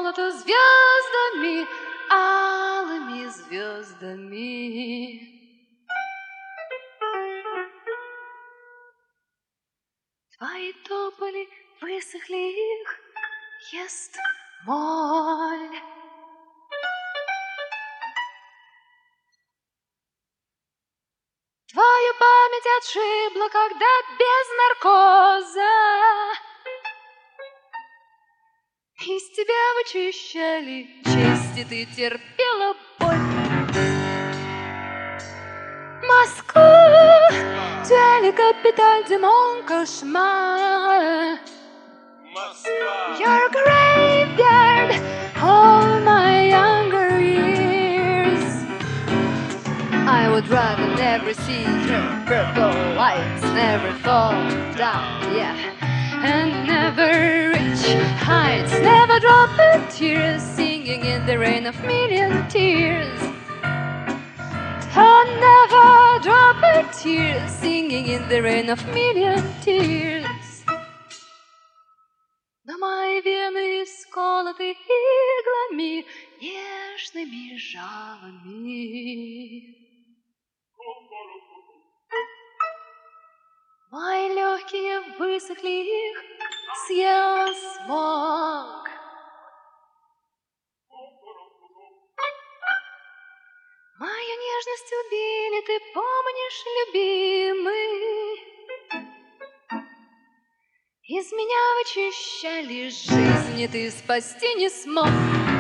молото звездами, алыми звездами. Твои тополи высохли, их ест моль. Твою память отшибла, когда без наркоза из тебя вычищали честь, и ты терпела боль. Москва, tu es le capitale de mon cauchemar. Your graveyard, all my younger years. I would rather never see your purple lights, never fall down, yeah, and never reach heights, never drop a tear, singing in the rain of million tears. Oh, never drop a tear, singing in the rain of million tears. Но мои вены исколоты иглами, нежными жалами. Мои легкие высохли, их съел смог. Мою нежность убили, ты помнишь, любимый? Из меня вычищали жизнь, и ты спасти не смог.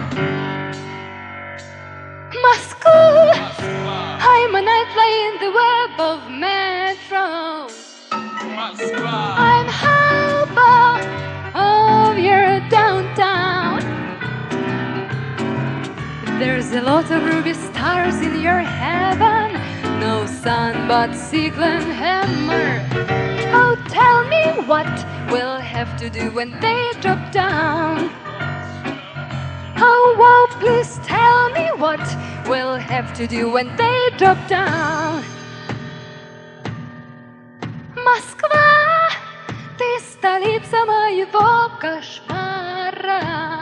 Москва, I'm a nightfly in the web of metro. I'm harbor of your downtown. There's a lot of ruby stars in your heaven, no sun but sickle and hammer. Oh, tell me what we'll have to do when they drop down. Oh, please tell me what we'll have to do when they drop down. Москва, ты столица моего кошмара.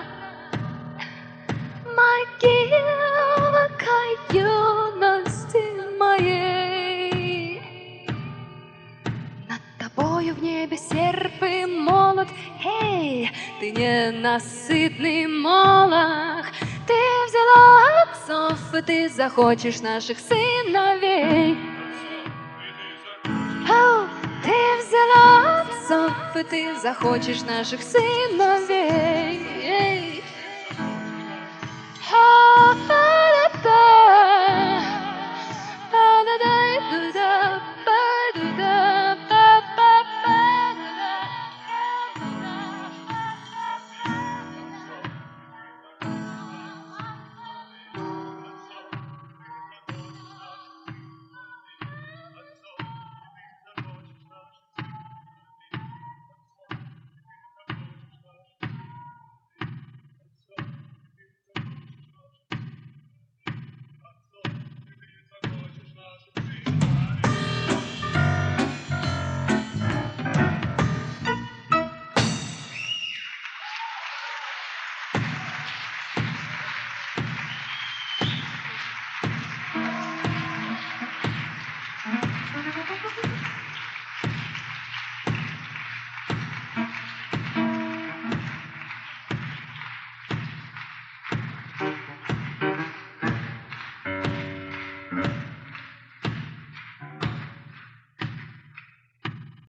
Могилка юности моей. Над тобою в небе серп и молот. Эй, ты ненасытный молох. Ты взяла отцов, и ты захочешь наших сыновей. О, ты взяла отцов, и ты захочешь наших сыновей.